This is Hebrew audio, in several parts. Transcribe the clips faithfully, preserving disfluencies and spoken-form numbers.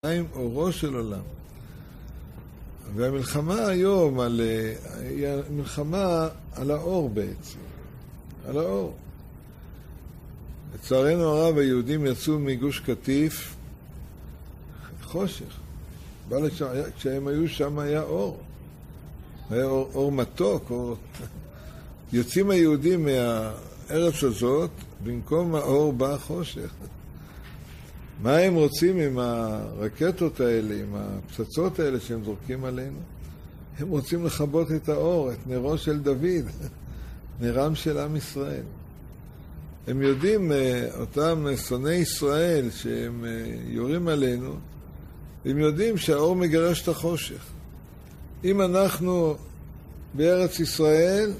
עם אורו של עולם. והמלחמה היום על, היא מלחמה על האור בעצם, על האור. לצערנו הרב היהודים יצאו מגוש קטיף חושך. כשהם היו שם היה אור. היה אור, אור מתוק. אור... יוצאים היהודים מהארץ הזאת, במקום האור בא חושך. מה הם רוצים עם הרקטות האלה, עם הפצצות האלה שהם זורקים עלינו? הם רוצים לכבות את האור, את נרו של דוד, נרם של עם ישראל. הם יודעים, אותם שונאי ישראל שהם יורים עלינו, הם יודעים שהאור מגרש את החושך. אם אנחנו בארץ ישראל,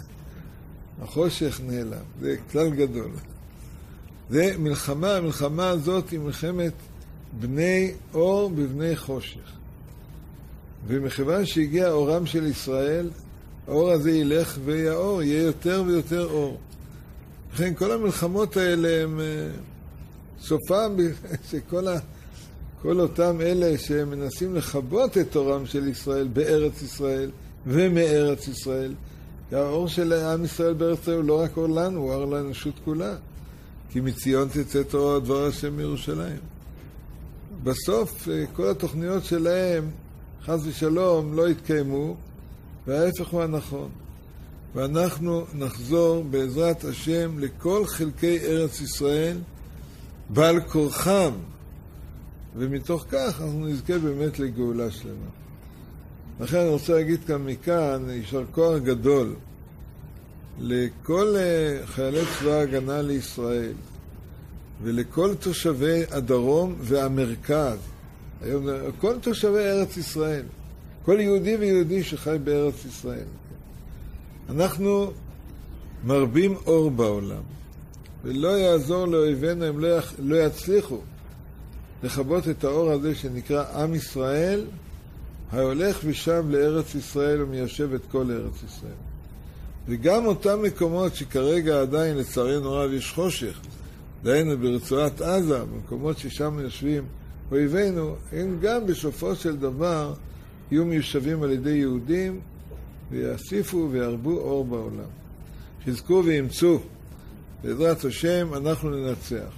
החושך נעלם. זה כלל גדול. זה מלחמה, המלחמה הזאת היא מלחמת בני אור בבני חושך. ומכיוון שהגיע אורם של ישראל, האור הזה ילך ויאור, יהיה יותר ויותר אור. לכן כל המלחמות האלה הם סופם שכל ה, כל אותם אלה שמנסים לכבות את אורם של ישראל בארץ ישראל ומארץ ישראל. האור של עם ישראל בארץ ישראל הוא לא רק אור לנו, הוא אור לאנושות כולה. כי מציון תצא תורה דבר השם מירושלים. בסוף כל התוכניות שלהם, חס ושלום, לא התקיימו, וההפך הוא הנכון. ואנחנו נחזור בעזרת השם לכל חלקי ארץ ישראל, בעל כורחם, ומתוך כך אנחנו נזכה באמת לגאולה שלמה. לכן אני רוצה להגיד כאן מכאן, יישר כוח גדול, לכל חיילי צבא ההגנה לישראל ולכל תושבי הדרום והמרכז, היום כל תושבי ארץ ישראל, כל יהודי ויהודי שחי בארץ ישראל. אנחנו מרבים אור בעולם, ולא יעזור לאויבינו, הם לא, יח... לא יצליחו לכבות את האור הזה שנקרא עם ישראל, ההולך ושב לארץ ישראל ומיישב את כל ארץ ישראל. וגם אותם מקומות שכרגע עדיין לצערנו רב יש חושך, דהיינו ברצועת עזה, במקומות ששם יושבים אויבינו, הם גם בסופו של דבר יהיו מיושבים על ידי יהודים ויאסיפו וירבו אור בעולם. חזקו וימצאו. בעזרת השם אנחנו ננצח.